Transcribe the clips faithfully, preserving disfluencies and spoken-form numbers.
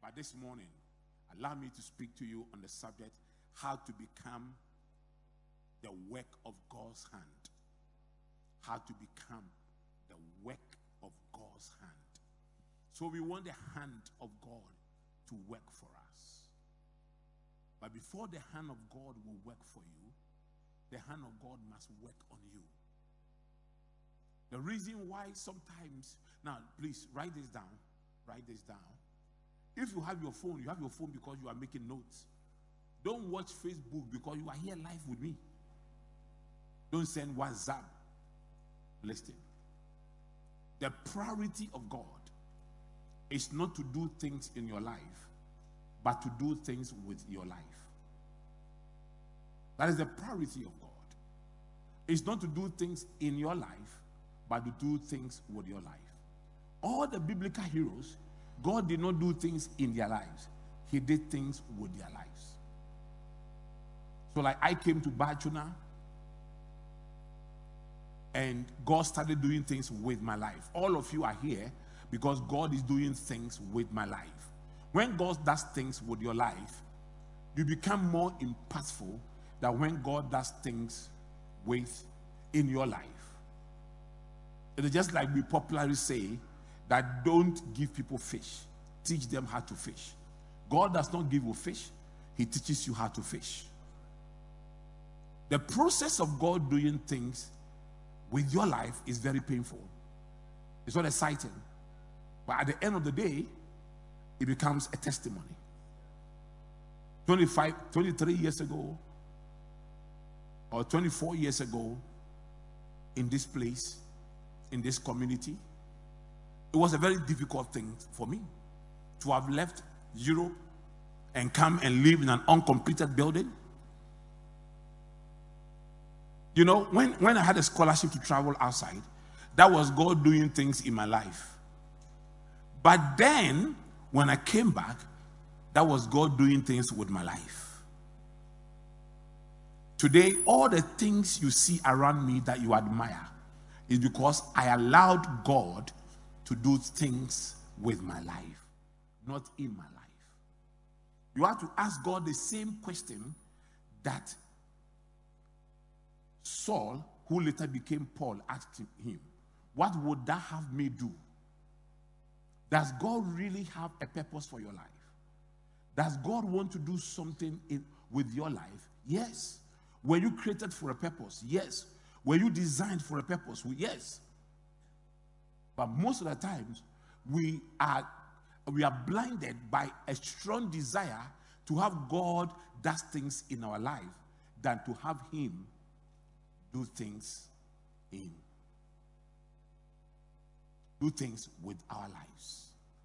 But this morning, allow me to speak to you on the subject, how to become the work of God's hand. How to become the work of God's hand. So we want the hand of God to work for us. But before the hand of God will work for you, the hand of God must work on you. The reason why sometimes, now please write this down, write this down. If you have your phone, you have your phone because you are making notes. Don't watch Facebook because you are here live with me. Don't send WhatsApp. Listen. The priority of God is not to do things in your life, but to do things with your life. That is the priority of God. It's not to do things in your life, but to do things with your life. All the biblical heroes, God did not do things in their lives. He did things with their lives. So like I came to Bachuna, and God started doing things with my life. All of you are here because God is doing things with my life. When God does things with your life, you become more impactful than when God does things with in your life. It is just like we popularly say that don't give people fish, teach them how to fish. God does not give you fish, he teaches you how to fish. The process of God doing things with your life is very painful. It's not exciting. But at the end of the day, it becomes a testimony. twenty-five, twenty-three years ago, or twenty-four years ago, in this place, in this community, it was a very difficult thing for me to have left Europe and come and live in an uncompleted building. You know, when, when I had a scholarship to travel outside, that was God doing things in my life. But then, when I came back, that was God doing things with my life. Today, all the things you see around me that you admire is because I allowed God to do things with my life, not in my life. You have to ask God the same question that Saul, who later became Paul, asked him. What would that have me do? Does God really have a purpose for your life? Does God want to do something in, with your life? Yes. Were you created for a purpose? Yes. Were you designed for a purpose? Yes. But most of the times, we are, we are blinded by a strong desire to have God does things in our life than to have him do things in. Do things with our lives.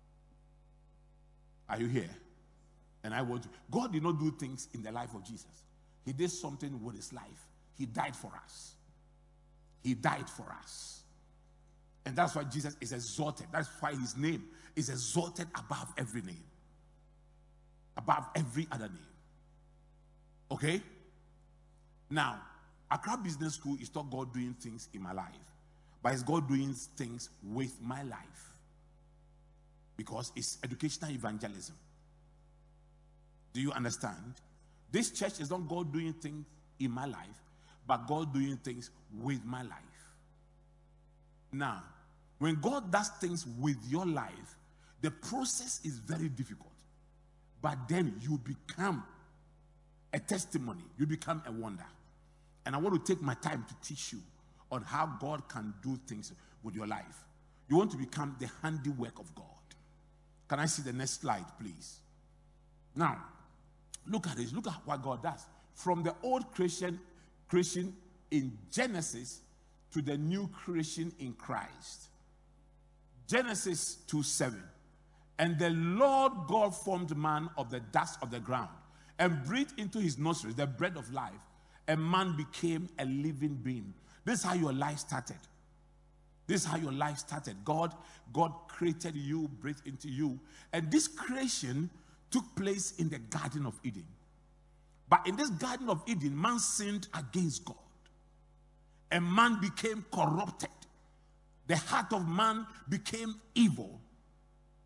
Are you here? And I want to. God did not do things in the life of Jesus. He did something with his life. He died for us. He died for us. And that's why Jesus is exalted. That's why his name is exalted above every name. Above every other name. Okay? Now, Accra Business School is not God doing things in my life, but it's God doing things with my life. Because it's educational evangelism. Do you understand? This church is not God doing things in my life, but God doing things with my life. Now, when God does things with your life, the process is very difficult. But then you become a testimony. You become a wonder. And I want to take my time to teach you on how God can do things with your life. You want to become the handiwork of God. Can I see the next slide, please? Now, look at this. Look at what God does. From the old creation, creation in Genesis to the new creation in Christ. Genesis two seven. And the Lord God formed man of the dust of the ground and breathed into his nostrils the breath of life, and man became a living being. This is how your life started. This is how your life started. God, God created you, breathed into you. And this creation took place in the Garden of Eden. But in this Garden of Eden, man sinned against God. And man became corrupted. The heart of man became evil.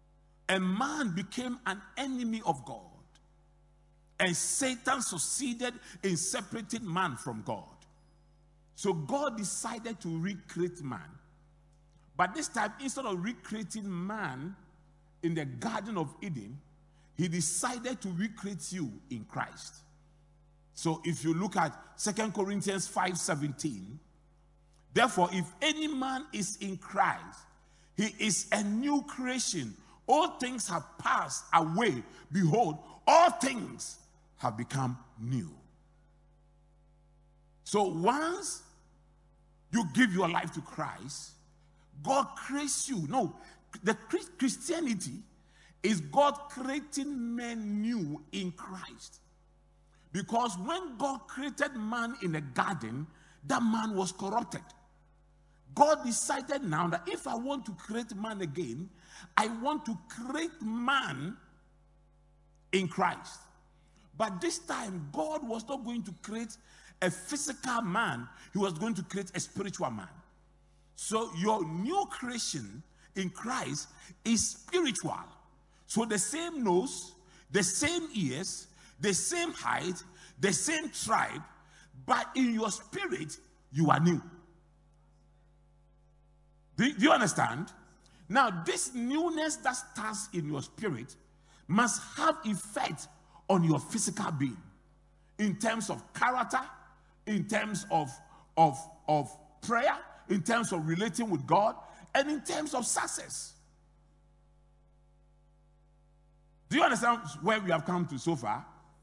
and man became an enemy of God. And Satan succeeded in separating man from God. So God decided to recreate man. But this time, instead of recreating man in the Garden of Eden, he decided to recreate you in Christ. So if you look at Second Corinthians five seventeen, therefore, if any man is in Christ, he is a new creation. All things have passed away. Behold, all things have become new. So once you give your life to Christ, God creates you. No, the Christianity is God creating men new in Christ. Because when God created man in the garden, that man was corrupted. God decided now that if I want to create man again, I want to create man in Christ. But this time, God was not going to create a physical man. He was going to create a spiritual man. So your new creation in Christ is spiritual. So the same nose, the same ears, the same height, the same tribe, but in your spirit, you are new. Do, do you understand? Now, this newness that starts in your spirit must have effect on your physical being in terms of character, in terms of, of, of prayer, in terms of relating with God, and in terms of success. Do you understand where we have come to so far?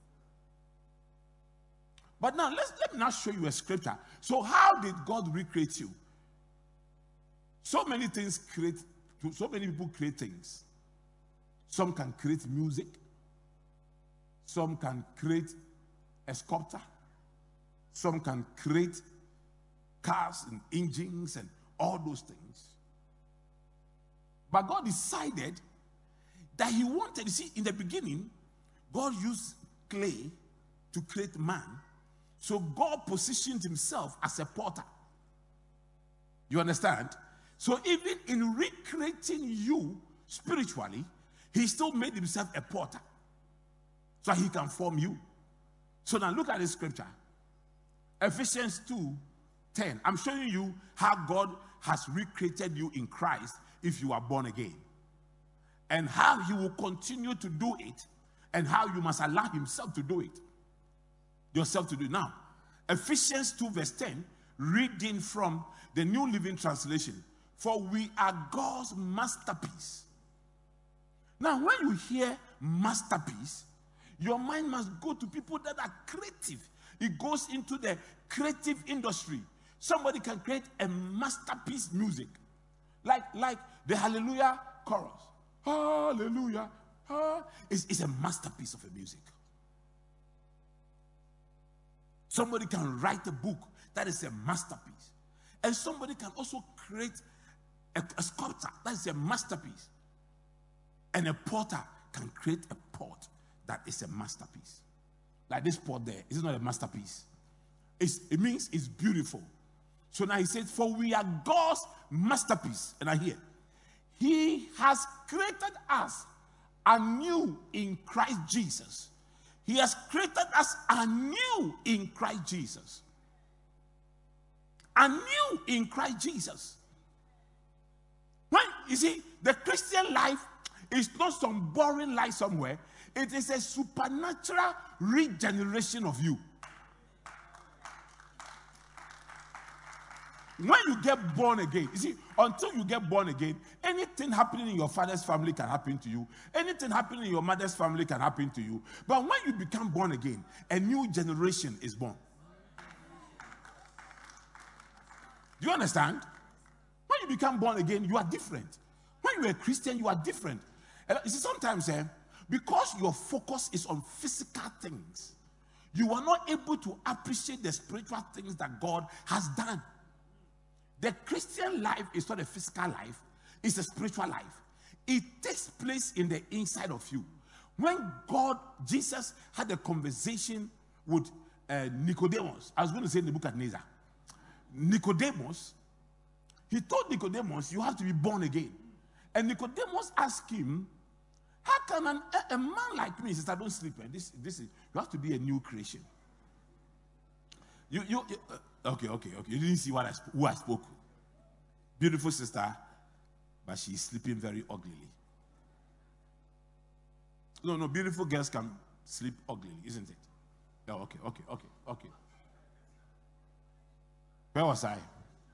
But now, let's, let me now show you a scripture. So how did God recreate you? So many things create, so many people create things. Some can create music. Some can create a sculptor. Some can create cars and engines and all those things. But God decided that he wanted, you see, in the beginning, God used clay to create man. So God positioned himself as a potter. You understand? So even in recreating you spiritually, he still made himself a potter so he can form you. So now look at this scripture. Ephesians two ten. I'm showing you how God has recreated you in Christ if you are born again. And how he will continue to do it. And how you must allow himself to do it. Yourself to do it. Now, Ephesians two verse ten, reading from the New Living Translation. For we are God's masterpiece. Now, when you hear masterpiece, your mind must go to people that are creative. It goes into the creative industry. Somebody can create a masterpiece music. Like, like the Hallelujah chorus. Hallelujah. Ah, it's, it's a masterpiece of a music. Somebody can write a book that is a masterpiece. And somebody can also create a, a sculptor that is a masterpiece. And a potter can create a pot that is a masterpiece. Like this pot there, it's not a masterpiece. It's, it means it's beautiful. So now he says, for we are God's masterpiece. And I hear, he has created us anew in Christ Jesus. He has created us anew in Christ Jesus. Anew in Christ Jesus. When you see, the Christian life is not some boring life somewhere. It is a supernatural regeneration of you. When you get born again, you see, until you get born again, anything happening in your father's family can happen to you. Anything happening in your mother's family can happen to you. But when you become born again, a new generation is born. Do you understand? When you become born again, you are different. When you are a Christian, you are different. And you see, sometimes, eh, because your focus is on physical things, you are not able to appreciate the spiritual things that God has done. The Christian life is not a physical life, it's a spiritual life. It takes place in the inside of you. When God, Jesus, had a conversation with uh, Nicodemus, I was going to say Nebuchadnezzar. Nicodemus, he told Nicodemus, you have to be born again. And Nicodemus asked him, How can an, a, a man like me, sister, don't sleep, man. This, this is, you have to be a new creation. You, you, you uh, okay, okay, okay. You didn't see what I who I spoke. Beautiful sister, but she's sleeping very uglily. No, no, beautiful girls can sleep uglily, isn't it? Oh, okay, okay, okay, okay. Where was I?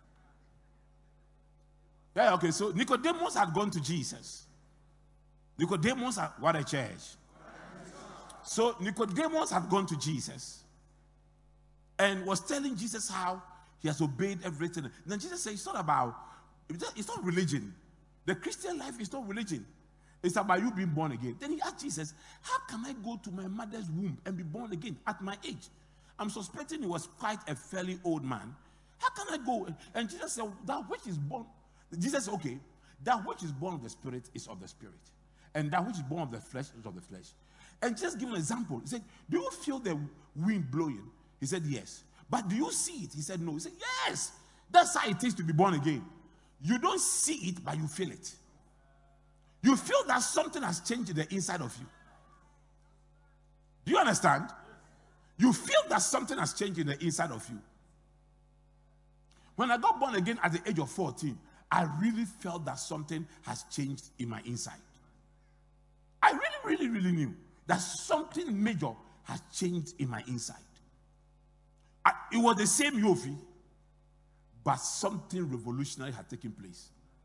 Yeah, okay, so Nicodemus had gone to Jesus. Nicodemus had, what a church. So Nicodemus had gone to Jesus and was telling Jesus how he has obeyed everything. And then Jesus said, it's not about, it's not religion. The Christian life is not religion. It's about you being born again. Then he asked Jesus, how can I go to my mother's womb and be born again at my age? I'm suspecting he was quite a fairly old man. How can I go? And Jesus said, that which is born, Jesus said, okay, that which is born of the Spirit is of the Spirit. And that which is born of the flesh is of the flesh. And just give an example. He said, do you feel the wind blowing? He said, yes. But do you see it? He said, no. He said, yes. That's how it is to be born again. You don't see it, but you feel it. You feel that something has changed in the inside of you. Do you understand? You feel that something has changed in the inside of you. When I got born again at the age of fourteen, I really felt that something has changed in my inside. I really, really, really knew that something major has changed in my inside. I, it was the same Yofi, but something revolutionary had taken place.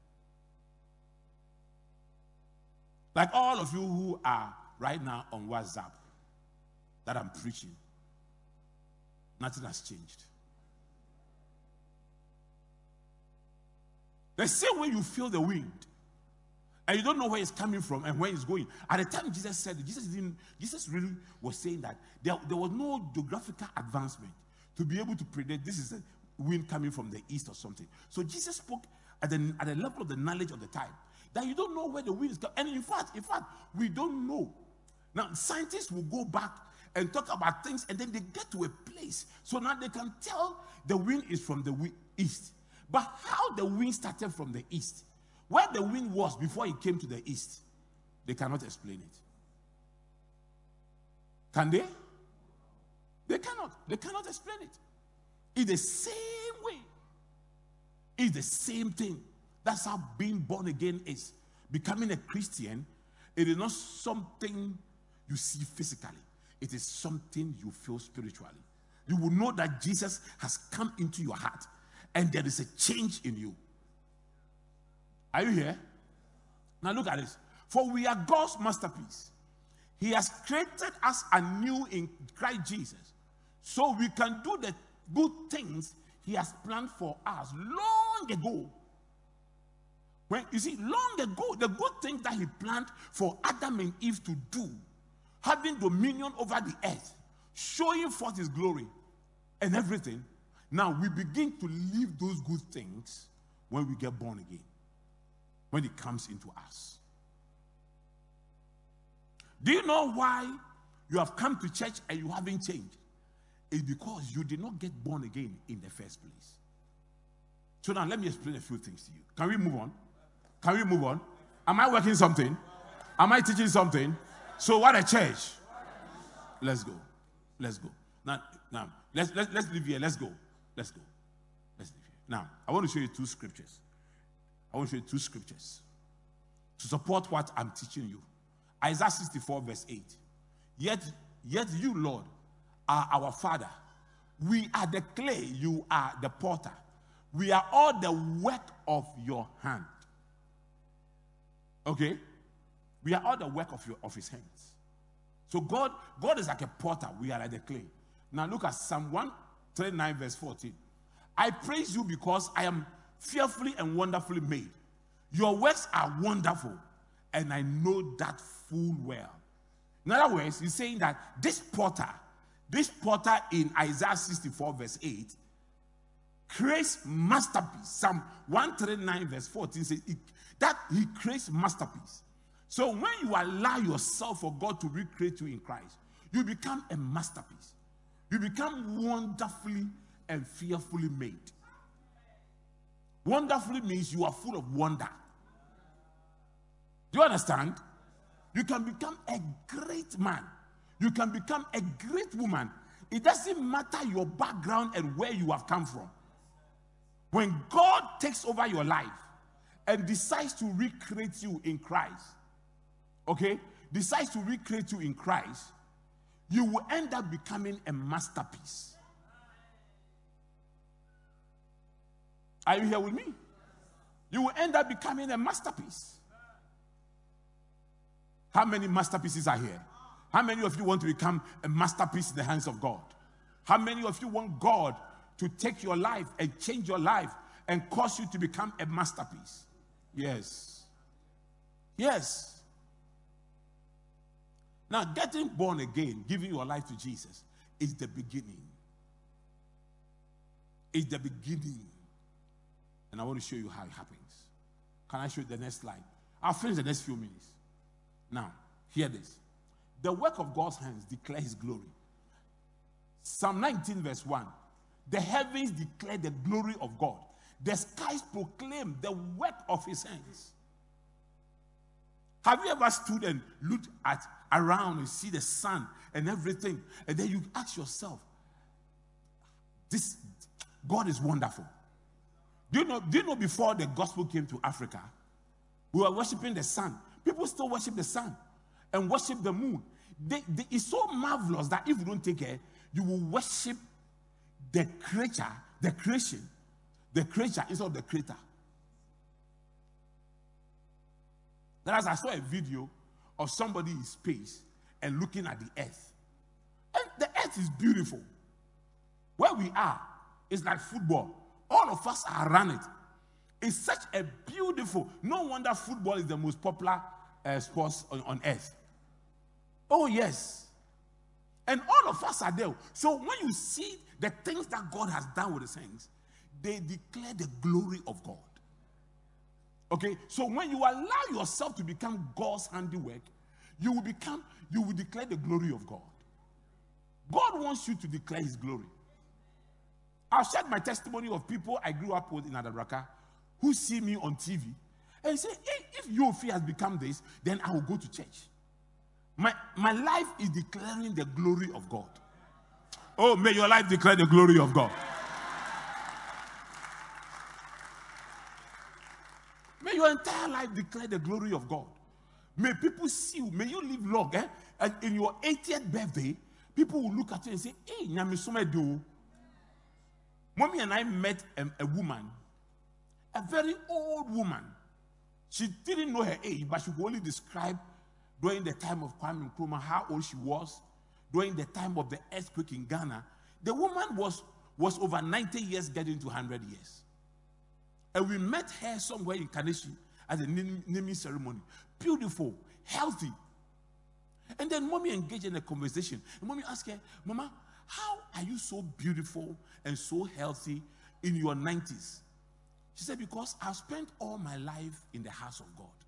Like all of you who are right now on WhatsApp that I'm preaching, nothing has changed. The same way you feel the wind, and you don't know where it's coming from and where it's going. At the time Jesus said it, Jesus didn't, Jesus really was saying that there, there was no geographical advancement to be able to predict this is a wind coming from the east or something. So Jesus spoke at the, at the level of the knowledge of the time, that you don't know where the wind is coming. And in fact, in fact, we don't know. Now, scientists will go back and talk about things, and then they get to a place. So now they can tell the wind is from the east. But how the wind started from the east, where the wind was before it came to the east, they cannot explain it. Can they? They cannot. They cannot explain it. It's the same way. It's the same thing. That's how being born again is. Becoming a Christian, it is not something you see physically. It is something you feel spiritually. You will know that Jesus has come into your heart and there is a change in you. Are you here? Now look at this. For we are God's masterpiece. He has created us anew in Christ Jesus, so we can do the good things he has planned for us long ago. When you see, long ago, the good things that he planned for Adam and Eve to do, having dominion over the earth, showing forth his glory and everything. Now we begin to live those good things when we get born again, when it comes into us. Do you know why you have come to church and you haven't changed? It's because you did not get born again in the first place. So now let me explain a few things to you. Can we move on? Can we move on? Am I working something? Am I teaching something? So what a church. Let's go. Let's go. Now, now let's, let's, let's leave here. Let's go. Let's go. Let's leave here. Now, I want to show you two scriptures. I want to show you two scriptures to support what I'm teaching you. Isaiah sixty-four verse eight. Yet, yet you, Lord, are our Father. We are the clay. You are the potter. We are all the work of your hand. Okay? We are all the work of, your, of his hands. So God, God is like a potter. We are like the clay. Now look at Psalm one thirty-nine verse fourteen. I praise you because I am fearfully and wonderfully made. Your works are wonderful, and I know that full well. In other words, he's saying that this potter, this potter in Isaiah sixty-four verse eight, creates masterpiece. Psalm one thirty-nine verse fourteen says it, that he creates masterpiece. So when you allow yourself for God to recreate you in Christ, you become a masterpiece. You become wonderfully and fearfully made. Wonderfully means you are full of wonder. Do you understand? You can become a great man. You can become a great woman. It doesn't matter your background and where you have come from. When God takes over your life and decides to recreate you in Christ, okay, decides to recreate you in Christ, you will end up becoming a masterpiece. Are you here with me? You will end up becoming a masterpiece. How many masterpieces are here? How many of you want to become a masterpiece in the hands of God? How many of you want God to take your life and change your life and cause you to become a masterpiece? Yes. Yes. Now, getting born again, giving your life to Jesus, is the beginning. It's the beginning. And I want to show you how it happens. Can I show you the next slide? I'll finish the next few minutes. Now, hear this. The work of God's hands declare his glory. Psalm nineteen verse one. The heavens declare the glory of God. The skies proclaim the work of his hands. Have you ever stood and looked at around and see the sun and everything, and then you ask yourself, this God is wonderful. Do you know, do you know before the gospel came to Africa, we were worshiping the sun. People still worship the sun and worship the moon. They, they, it's so marvelous that if you don't take care, you will worship the creature, the creation, the creature instead of the creator. Whereas I saw a video of somebody in space and looking at the earth. And the earth is beautiful. Where we are, it's like football. All of us are around it. It's such a beautiful, no wonder football is the most popular uh, sport on, on earth. Oh, yes. And all of us are there. So when you see the things that God has done with the saints, they declare the glory of God. Okay? So when you allow yourself to become God's handiwork, you will become, you will declare the glory of God. God wants you to declare his glory. I've shared my testimony of people I grew up with in Adabraka who see me on T V and say, hey, if Yofi has become this, then I will go to church. My, my life is declaring the glory of God. Oh, may your life declare the glory of God. May your entire life declare the glory of God. May people see you. May you live long. Eh? And in your eightieth birthday, people will look at you and say, hey, Nyamisome do. Mommy and I met a, a woman, a very old woman. She didn't know her age, but she could only describe during the time of Kwame Nkrumah how old she was, during the time of the earthquake in Ghana. The woman was, was over ninety years, getting to one hundred years. And we met her somewhere in Kaneshie at the naming ceremony. Beautiful, healthy. And then mommy engaged in a conversation. And mommy asked her, Mama, how are you so beautiful and so healthy in your nineties? She said, because I've spent all my life in the house of God.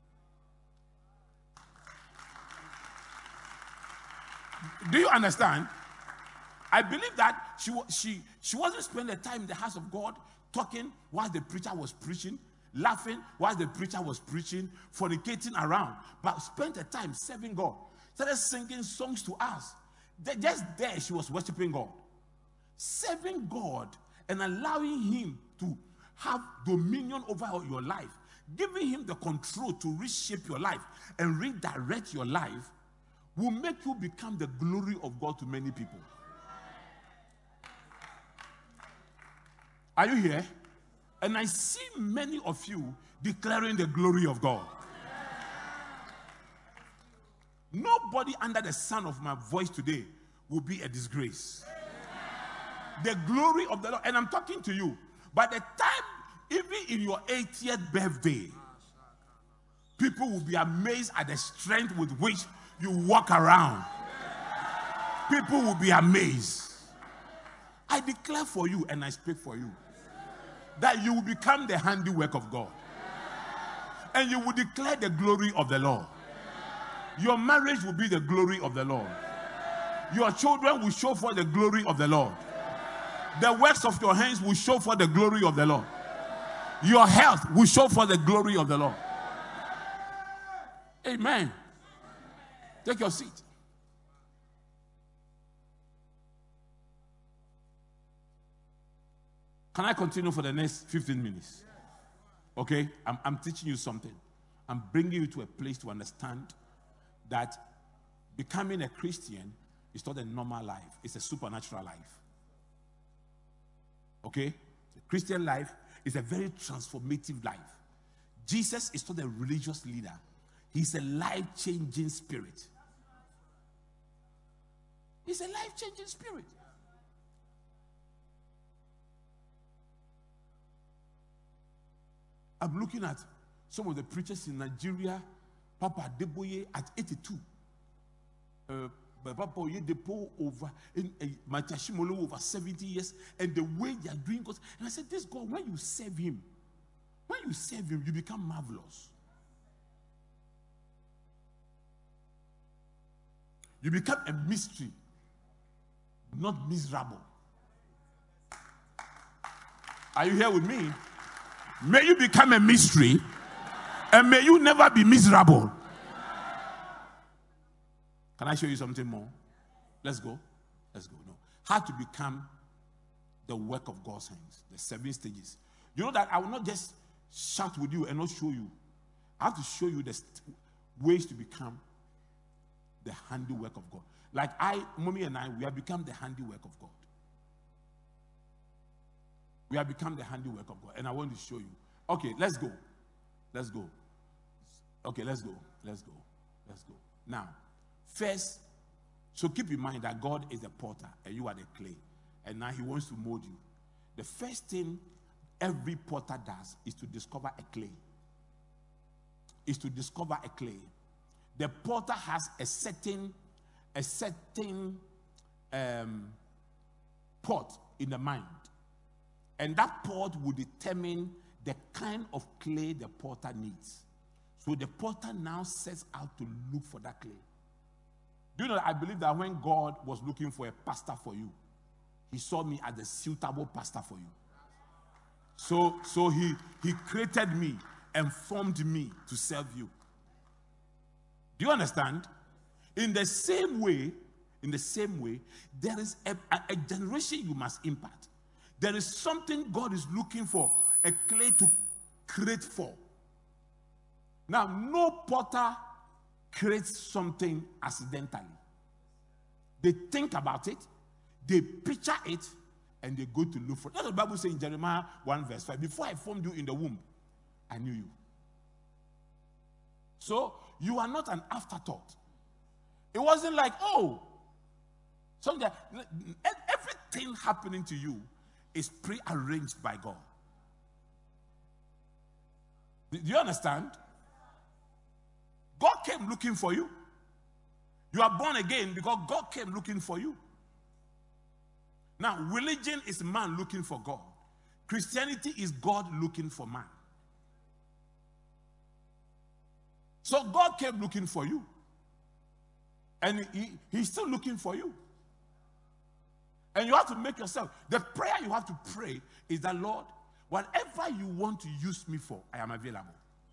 Do you understand? I believe that she, she, she wasn't spending the time in the house of God talking while the preacher was preaching, laughing while the preacher was preaching, fornicating around, but spent the time serving God. Started singing songs to us. Just there, she was worshiping God. Serving God and allowing him to have dominion over your life, giving him the control to reshape your life and redirect your life will make you become the glory of God to many people. Are you here? And I see many of you declaring the glory of God. Nobody under the sound of my voice today will be a disgrace. The glory of the Lord, and I'm talking to you, by the time, even in your eightieth birthday, people will be amazed at the strength with which you walk around. People will be amazed. I declare for you and I speak for you that you will become the handiwork of God. And you will declare the glory of the Lord. Your marriage will be the glory of the Lord. Your children will show for the glory of the Lord. The works of your hands will show for the glory of the Lord. Your health will show for the glory of the Lord. Amen. Take your seat. Can I continue for the next fifteen minutes? Okay? I'm, I'm teaching you something. I'm bringing you to a place to understand that becoming a Christian is not a normal life. It's a supernatural life. Okay? The Christian life is a very transformative life. Jesus is not a religious leader. He's a life-changing spirit. He's a life-changing spirit. I'm looking at some of the preachers in Nigeria. Papa Adeboye at eighty-two. Uh, Papa Oyedepo over in uh, Matashimolo over seventy years, and the way they are doing God. And I said, this God, when you serve him, when you serve him, you become marvelous. You become a mystery, not miserable. Are you here with me? May you become a mystery, and may you never be miserable. Can I show you something more? Let's go. Let's go. No. How to become the work of God's hands. The seven stages. You know that I will not just shout with you and not show you. I have to show you the st- ways to become the handiwork of God. Like I, Mommy and I, we have become the handiwork of God. We have become the handiwork of God. And I want to show you. Okay, let's go. Let's go. Okay, let's go. Let's go. Let's go. Now, first, so keep in mind that God is the potter and you are the clay. And now he wants to mold you. The first thing every potter does is to discover a clay. Is to discover a clay. The potter has a certain, a certain um, pot in the mind. And that pot will determine the kind of clay the potter needs. So the potter now sets out to look for that clay. Do you know, I believe that when God was looking for a pastor for you, he saw me as a suitable pastor for you. So, so he, he created me and formed me to serve you. Do you understand? In the same way, in the same way, there is a, a, a generation you must impact. There is something God is looking for, a clay to create for. Now, no potter creates something accidentally. They think about it, they picture it, and they go to look for it. That's what the Bible says in Jeremiah one verse five. Before I formed you in the womb, I knew you. So, you are not an afterthought. It wasn't like, oh, something, everything happening to you is pre-arranged by God. Do you understand? God came looking for you. You are born again because God came looking for you. Now, religion is man looking for God. Christianity is God looking for man. So God came looking for you. And he, he's still looking for you. And you have to make yourself, the prayer you have to pray is that, Lord, whatever you want to use me for, I am available.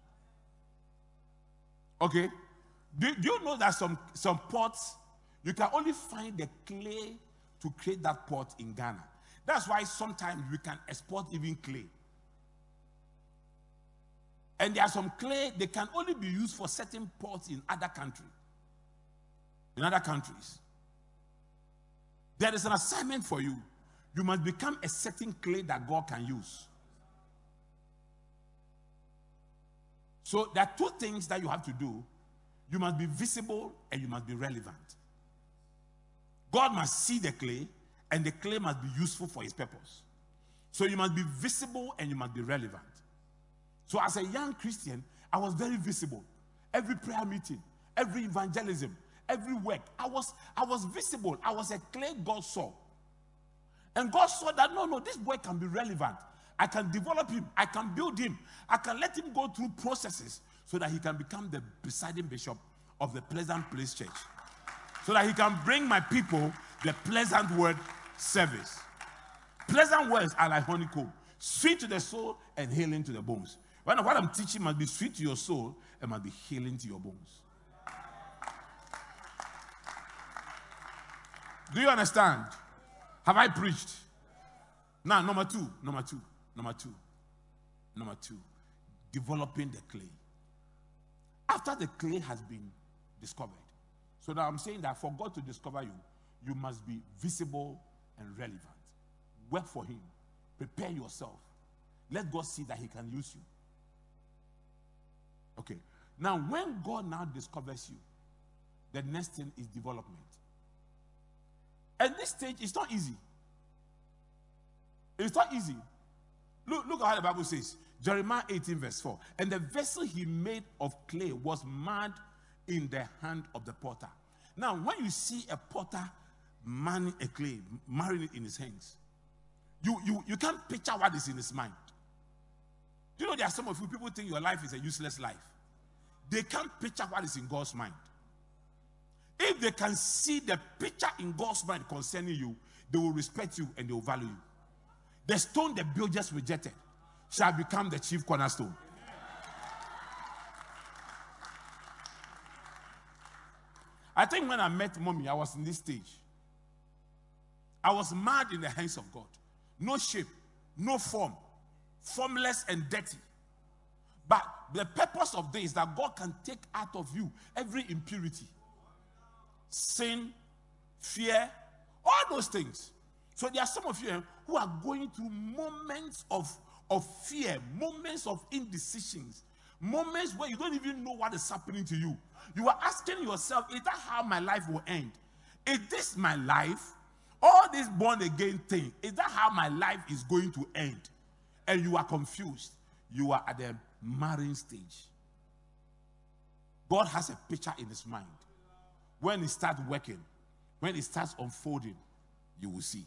Okay? Do, do you know that some, some pots, you can only find the clay to create that pot in Ghana? That's why sometimes we can export even clay. And there are some clay, they can only be used for certain pots in other countries. In other countries. There is an assignment for you. You must become a certain clay that God can use. So there are two things that you have to do. You must be visible and you must be relevant. God must see the clay and the clay must be useful for his purpose. So you must be visible and you must be relevant. So as a young Christian, I was very visible. Every prayer meeting, every evangelism, every work, I was, I was visible. I was a clay God saw. And God saw that, no, no, this boy can be relevant. I can develop him. I can build him. I can let him go through processes so that he can become the presiding bishop of the Pleasant Place Church. So that he can bring my people the pleasant word service. Pleasant words are like honeycomb. Sweet to the soul and healing to the bones. What I'm teaching must be sweet to your soul and must be healing to your bones. Do you understand? Have I preached? Now, number two, number two, number two, number two, developing the clay. After the clay has been discovered. So now I'm saying that for God to discover you, you must be visible and relevant. Work for him. Prepare yourself. Let God see that he can use you. Okay. Now, when God now discovers you, the next thing is development. At this stage, it's not easy. It's not easy. Look, look at how the Bible says. Jeremiah eighteen verse four. And the vessel he made of clay was marred in the hand of the potter. Now, when you see a potter manning a clay, marrying it in his hands, you, you, you can't picture what is in his mind. You know, there are some of you people think your life is a useless life. They can't picture what is in God's mind. If they can see the picture in God's mind concerning you, they will respect you and they will value you. The stone the builders rejected shall become the chief cornerstone. I think when I met Mommy, I was in this stage. I was mad in the hands of God. No shape, no form, formless and dirty. But the purpose of this is that God can take out of you every impurity, sin, fear, all those things. So there are some of you who are going through moments of, of fear, moments of indecisions, moments where you don't even know what is happening to you. You are asking yourself, is that how my life will end? Is this my life? All this born again thing, is that how my life is going to end? And you are confused. You are at the marrying stage. God has a picture in his mind. When it starts working, when it starts unfolding, you will see.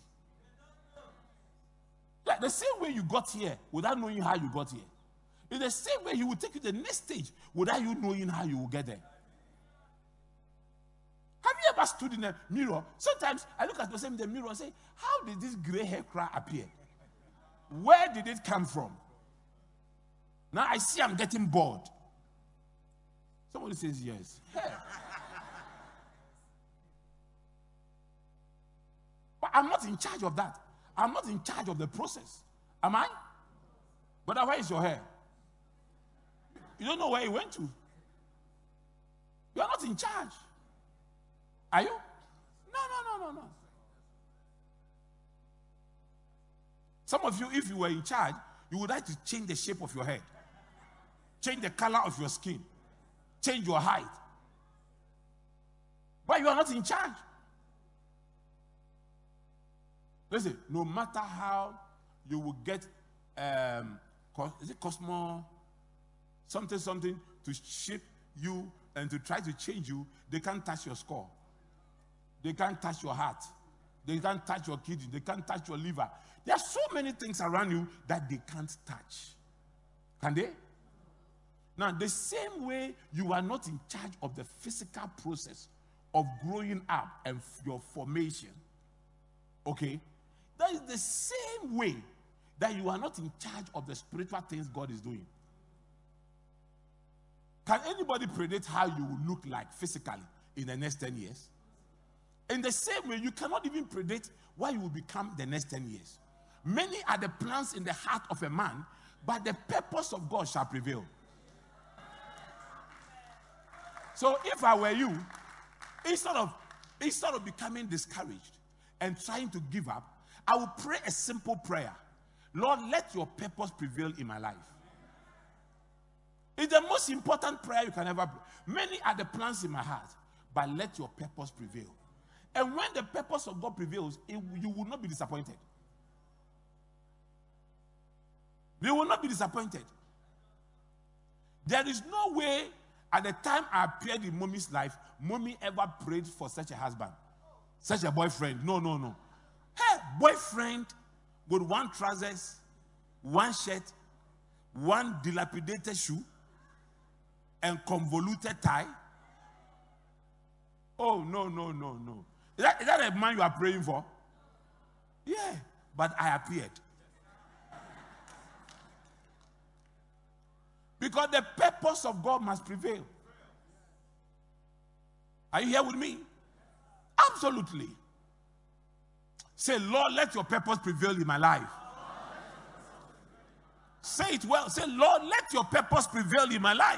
Like the same way you got here without knowing how you got here. In the same way he will take you to the next stage without you knowing how you will get there. Have you ever stood in a mirror? Sometimes I look at myself in the mirror and say, how did this gray hair cry appear? Where did it come from? Now I see I'm getting bored. Somebody says yes. Hey. But I'm not in charge of that. I'm not in charge of the process. Am I? But where is your hair? You don't know where it went to. You are not in charge. Are you? No, no, no, no, no. Some of you, if you were in charge, you would like to change the shape of your head, change the color of your skin, change your height. But you are not in charge. Listen, no matter how you will get, um, is it Cosmo, something, something to shape you and to try to change you, they can't touch your skull. They can't touch your heart. They can't touch your kidney. They can't touch your liver. There are so many things around you that they can't touch. Can they? Now, the same way you are not in charge of the physical process of growing up and your formation, okay? That is the same way that you are not in charge of the spiritual things God is doing. Can anybody predict how you will look like physically in the next ten years? In the same way, you cannot even predict what you will become the next ten years. Many are the plans in the heart of a man, but the purpose of God shall prevail. So if I were you, instead of, instead of becoming discouraged and trying to give up, I will pray a simple prayer. Lord, let your purpose prevail in my life. It's the most important prayer you can ever pray. Many are the plans in my heart, but let your purpose prevail. And when the purpose of God prevails, it, you will not be disappointed. You will not be disappointed. There is no way at the time I appeared in Mommy's life, Mommy ever prayed for such a husband, such a boyfriend. No, no, no. Hey, boyfriend with one trousers, one shirt, one dilapidated shoe, and convoluted tie. Oh, no, no, no, no. Is that, is that a man you are praying for? Yeah, but I appeared. Because the purpose of God must prevail. Are you here with me? Absolutely. Say, Lord, let your purpose prevail in my life. Say it well. Say, Lord, let your purpose prevail in my life.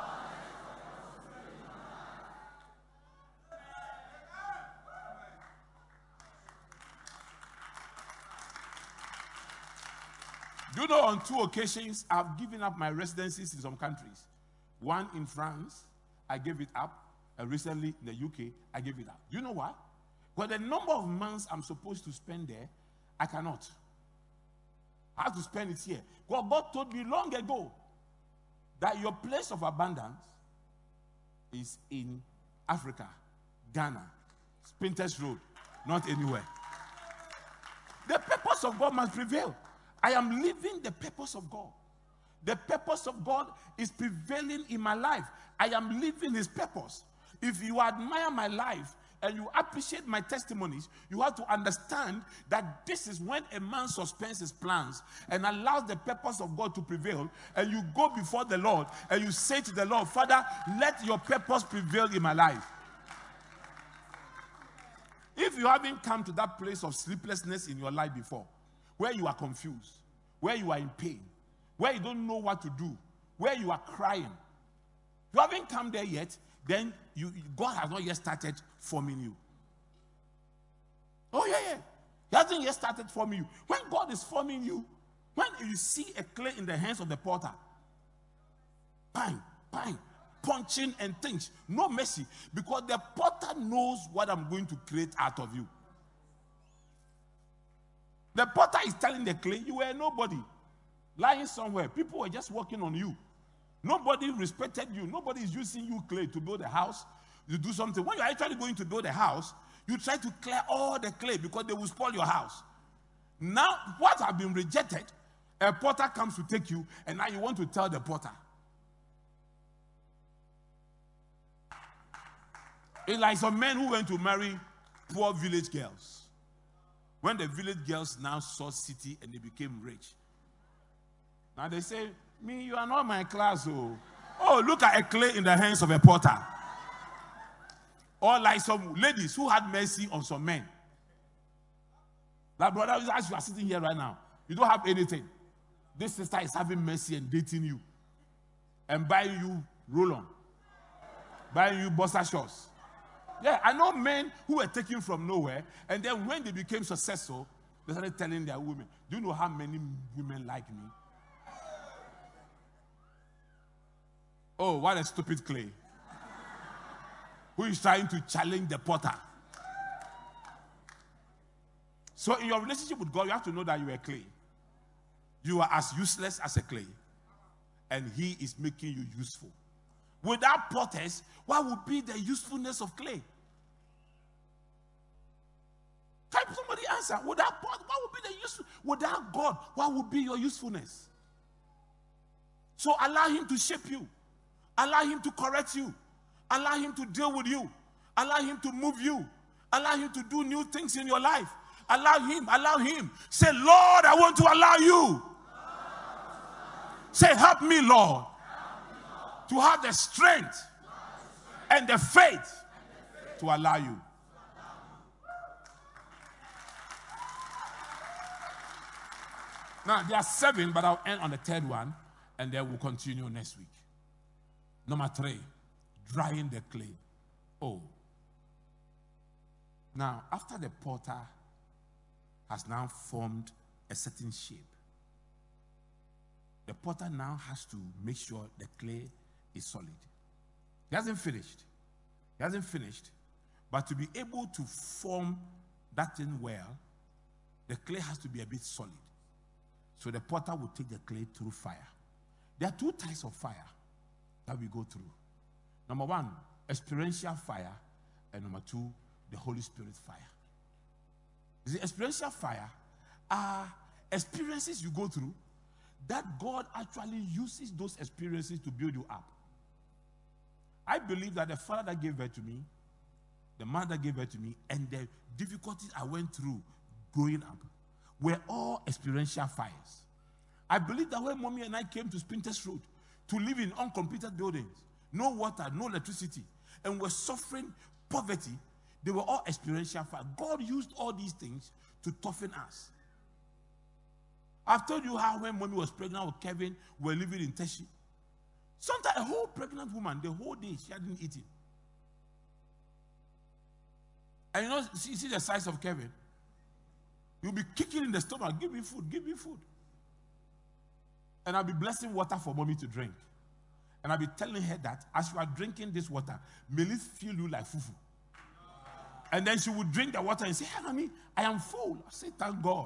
Do you know on two occasions I've given up my residencies in some countries? One in France, I gave it up. And recently in the U K, I gave it up. Do you know why? Because the number of months I'm supposed to spend there, I cannot. I have to spend it here. God, God told me long ago that your place of abundance is in Africa, Ghana, Spintex Road, not anywhere. The purpose of God must prevail. I am living the purpose of God. The purpose of God is prevailing in my life. I am living his purpose. If you admire my life and you appreciate my testimonies, you have to understand that this is when a man suspends his plans and allows the purpose of God to prevail, and you go before the Lord and you say to the Lord, Father, let your purpose prevail in my life. If you haven't come to that place of sleeplessness in your life before, where you are confused, where you are in pain, where you don't know what to do, where you are crying, you haven't come there yet, then you, God has not yet started forming you. Oh, yeah, yeah. He hasn't yet started forming you. When God is forming you, when you see a clay in the hands of the potter, bang, bang, punching and things, no mercy, because the potter knows what I'm going to create out of you. The potter is telling the clay, you were nobody, lying somewhere. People were just working on you. Nobody respected you. Nobody is using you, clay, to build a house. You do something. When you're actually going to build a house, you try to clear all the clay because they will spoil your house. Now, what have been rejected, a potter comes to take you, and now you want to tell the potter. It's like some men who went to marry poor village girls. When the village girls now saw city and they became rich. Now they say, me, you are not my class. Oh, oh look at a clay in the hands of a potter. Or like some ladies who had mercy on some men. Like brother, as you are sitting here right now, you don't have anything. This sister is having mercy and dating you. And buying you roll-on. Buying you boxer shorts. Yeah, I know men who were taken from nowhere, and then when they became successful, they started telling their women, do you know how many women like me? Oh, what a stupid clay. Who is trying to challenge the potter. So in your relationship with God, you have to know that you are clay. You are as useless as a clay. And he is making you useful. Without potters, what would be the usefulness of clay? Can somebody answer? Without pot, what would be the useful? Without God, what would be your usefulness? So allow him to shape you. Allow him to correct you. Allow him to deal with you. Allow him to move you. Allow him to do new things in your life. Allow him. Allow him. Say, Lord, I want to allow you. Say, help me, Lord, to have the strength and the faith to allow you. Now, there are seven, but I'll end on the third one, and then we'll continue next week. Number three, drying the clay. Oh. Now, after the potter has now formed a certain shape, the potter now has to make sure the clay is solid. He hasn't finished. He hasn't finished. But to be able to form that thing well, the clay has to be a bit solid. So the potter will take the clay through fire. There are two types of fire that we go through. Number one, experiential fire. And number two, the Holy Spirit fire. The experiential fire are experiences you go through that God actually uses those experiences to build you up. I believe that the father that gave birth to me, the mother that gave birth to me, and the difficulties I went through growing up were all experiential fires. I believe that when mommy and I came to Spintex Road to live in uncompleted buildings, no water, no electricity, and were suffering poverty, They were all experiential facts. God used all these things to toughen us. I've told you how when mommy was pregnant with Kevin, we were living in Teshi. Sometimes a whole pregnant woman, the whole day, she hadn't eaten. And you know, see, see the size of Kevin? You'll be kicking in the stomach, give me food, give me food. And I'll be blessing water for mommy to drink. And I'll be telling her that as you are drinking this water, may it feel you like fufu. And then she would drink the water and say, hey, mommy, I am full. I say, thank God.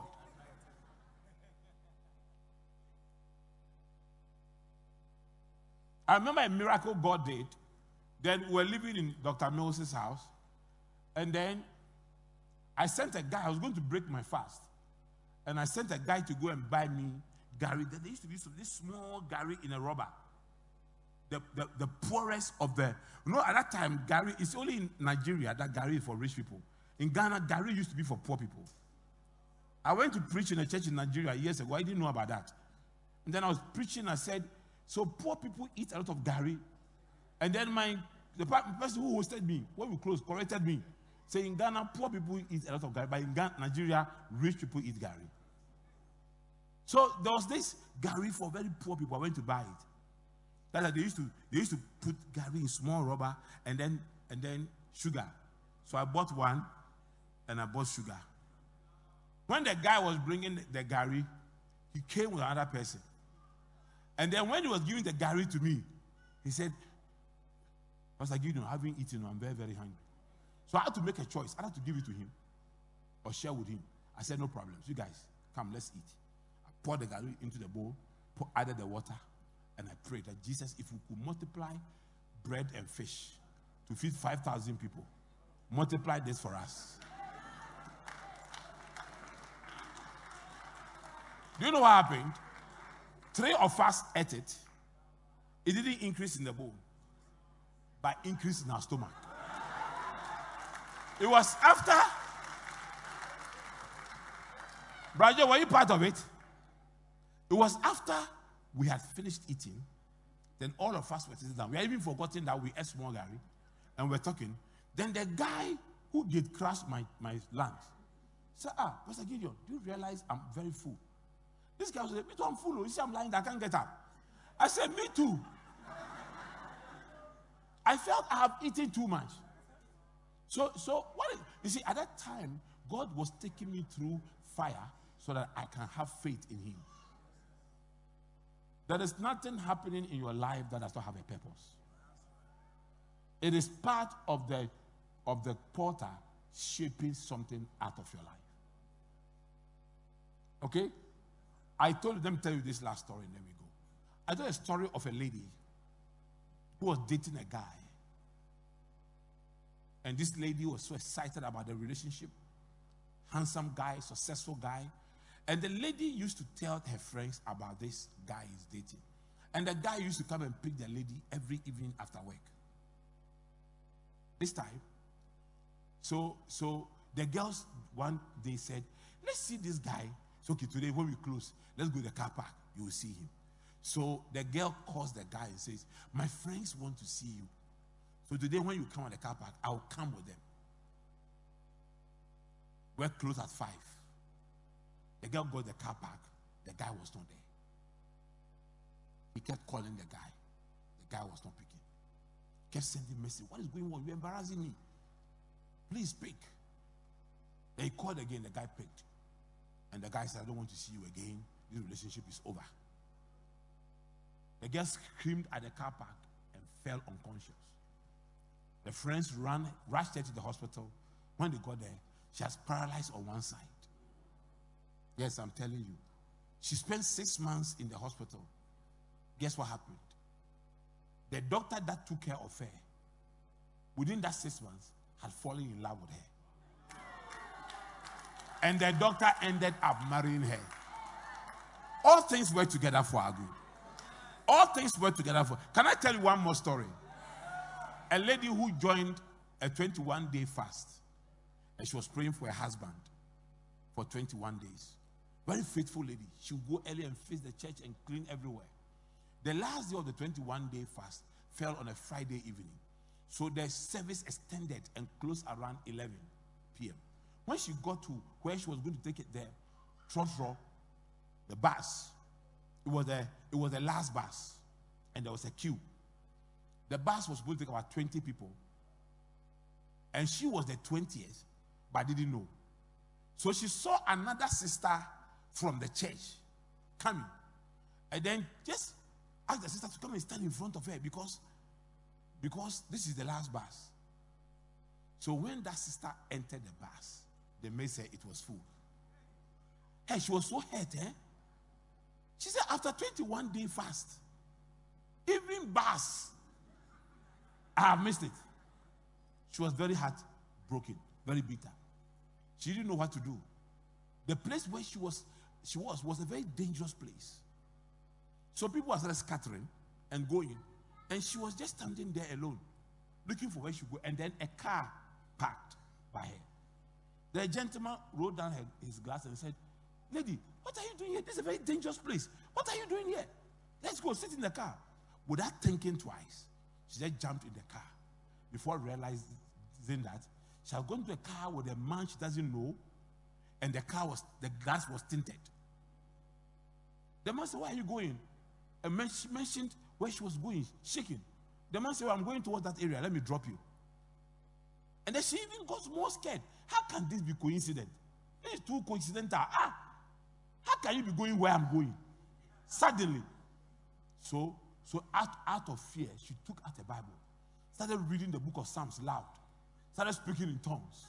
I remember a miracle God did. Then we were living in Doctor Mills' house. And then I sent a guy, I was going to break my fast. And I sent a guy to go and buy me Gary. There used to be this small Gary in a rubber. The, the, the poorest of the, you know, at that time, Gary, it's only in Nigeria that Gary is for rich people. In Ghana, Gary used to be for poor people. I went to preach in a church in Nigeria years ago. I didn't know about that. And then I was preaching, I said, so poor people eat a lot of Gary. And then my, the person who hosted me, when we closed, corrected me. Saying in Ghana, poor people eat a lot of Gary, but in Ghana, Nigeria, rich people eat Gary. So there was this Gary for very poor people. I went to buy it. That's like they used to they used to put Gary in small rubber and then and then sugar. So I bought one and I bought sugar. When the guy was bringing the Gary, he came with another person. And then when he was giving the Gary to me, he said, Pastor Gideon, I haven't eaten, I'm very, very hungry. So I had to make a choice. I had to give it to him or share with him. I said, no problems. You guys, come, let's eat. I poured the Gary into the bowl, pour, added the water, and I prayed that Jesus, if we could multiply bread and fish to feed five thousand people, multiply this for us. Do you know what happened? Three of us ate it. It didn't increase in the bowl, but increased in our stomach. It was after, Brother, were you part of it? It was after we had finished eating, then all of us were sitting down. We had even forgotten that we ate small Gary, and we're talking. Then the guy who did crash my, my lunch said, ah, Pastor Gideon, do you realize I'm very full? This guy said, me too, I'm full. You see, I'm lying, I can't get up. I said, me too. I felt I have eaten too much. So, so what is, you see, at that time, God was taking me through fire so that I can have faith in him. There is nothing happening in your life that does not have a purpose. It is part of the, of the potter shaping something out of your life. Okay? I told them, tell you this last story and then we go. I told a story of a lady who was dating a guy. And this lady was so excited about the relationship. Handsome guy, successful guy. And the lady used to tell her friends about this guy he's dating. And the guy used to come and pick the lady every evening after work. This time, so, so the girls one day said, let's see this guy. It's okay, today when we close, let's go to the car park. You will see him. So the girl calls the guy and says, my friends want to see you. So today when you come at the car park, I'll come with them. We're closed at five. The girl got the car park. The guy was not there. He kept calling the guy. The guy was not picking. Kept sending message. What is going on? You're embarrassing me. Please pick. Then he called again. The guy picked. And the guy said, I don't want to see you again. This relationship is over. The girl screamed at the car park and fell unconscious. The friends ran, rushed her to the hospital. When they got there, she was paralyzed on one side. Yes, I'm telling you. She spent six months in the hospital. Guess what happened? The doctor that took care of her, within that six months, had fallen in love with her. And the doctor ended up marrying her. All things work together for our good. All things work together for. Can I tell you one more story? A lady who joined a twenty-one day fast, and she was praying for her husband for twenty-one days. Very faithful lady. She would go early and face the church and clean everywhere. The last day of the twenty-one day fast fell on a Friday evening. So the service extended and closed around eleven p.m. When she got to where she was going to take it there, Trotro, the bus, it was the it was the last bus, and there was a queue. The bus was supposed to take about twenty people, and she was the twentieth, but didn't know. So she saw another sister from the church coming, and then just asked the sister to come and stand in front of her because, because this is the last bus. So when that sister entered the bus, the maid said it was full. Hey, she was so hurt, eh? She said after twenty-one day fast, even bus, I have missed it. She was very heartbroken, very bitter. She didn't know what to do. The place where she was, she was, was a very dangerous place. So people were scattering and going, and she was just standing there alone, looking for where she would go. And then a car parked by her. The gentleman rolled down her, his glass and said, "Lady, what are you doing here? This is a very dangerous place. What are you doing here? Let's go sit in the car." Without thinking twice, she just jumped in the car before realizing that she had gone to a car with a man she doesn't know, and the car was, the glass was tinted. The man said, "Where are you going?" And she mentioned where she was going, shaking. The man said, "Well, I'm going towards that area. Let me drop you." And then she even got more scared. How can this be coincident? This is too coincidental. Ah, how can you be going where I'm going? Suddenly. So, so out, out of fear, she took out a Bible, started reading the book of Psalms loud, started speaking in tongues.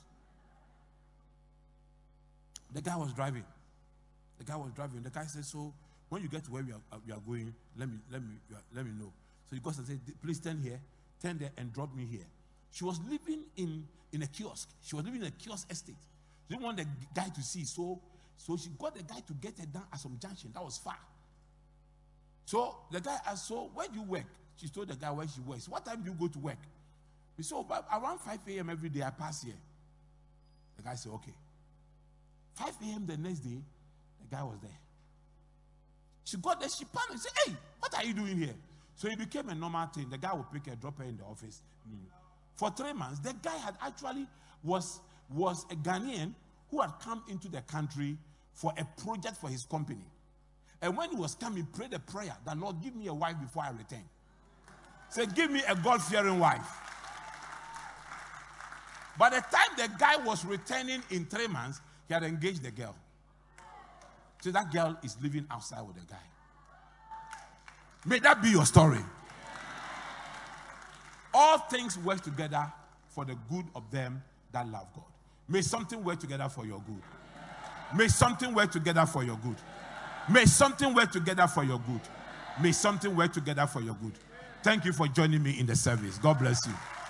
The guy was driving. The guy was driving. The guy said, "So when you get to where we are, uh, we are going, let me, let me, uh, let me know." So he goes and said, "Please turn here, turn there, and drop me here." She was living in, in a kiosk. She was living in a kiosk estate. She didn't want the guy to see, so, so she got the guy to get her down at some junction. That was far. So the guy asked, "So where do you work?" She told the guy where she works. "What time do you go to work?" He said, "Oh, around five a.m. every day I pass here." The guy said, "Okay." five a.m. the next day, the guy was there. She got there, she panicked and said, "Hey, what are you doing here?" So it became a normal thing. The guy would pick her, drop her in the office. For three months, the guy had actually was, was a Ghanaian who had come into the country for a project for his company. And when he was coming, he prayed a prayer that, "Lord, give me a wife before I return." Say, "Give me a God-fearing wife." By the time the guy was returning in three months, he had engaged the girl. So that girl is living outside with the guy. May that be your story. All things work together for the good of them that love God. May something work together for your good. May something work together for your good. May something work together for your good. May something work together for your good. Thank you for joining me in the service. God bless you.